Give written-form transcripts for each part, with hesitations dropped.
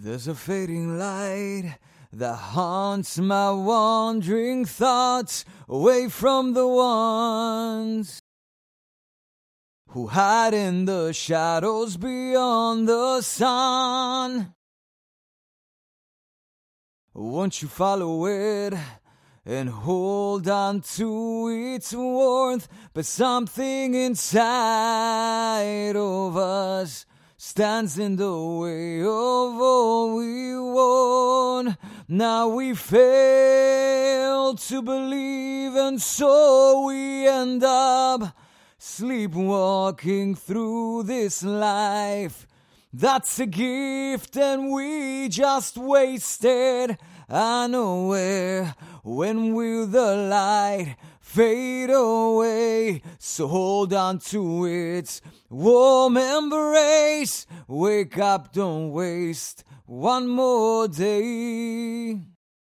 There's a fading light that haunts my wandering thoughts away from the ones who hide in the shadows beyond the sun. Won't you follow it and hold on to its warmth? But something inside of us stands in the way of all we want. Now we fail to believe, and so we end up sleepwalking through this life. That's a gift and we just wasted unaware. When will the light fade away? So hold on to its warm embrace. Wake up, don't waste one more day.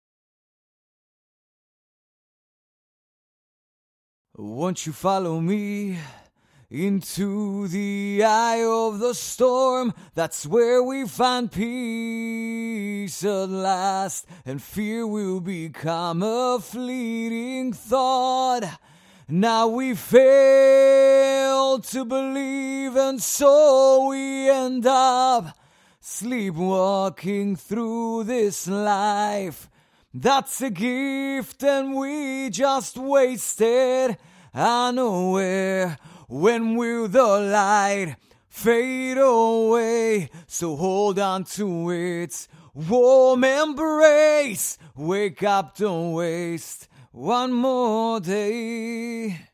Won't you follow me into the eye of the storm? That's where we find peace at last, and fear will become a fleeting thought. Now we fail to believe, and so we end up sleepwalking through this life. That's a gift and we just wasted unaware. When will the light fade away? So hold on to its warm embrace. Wake up, don't waste one more day.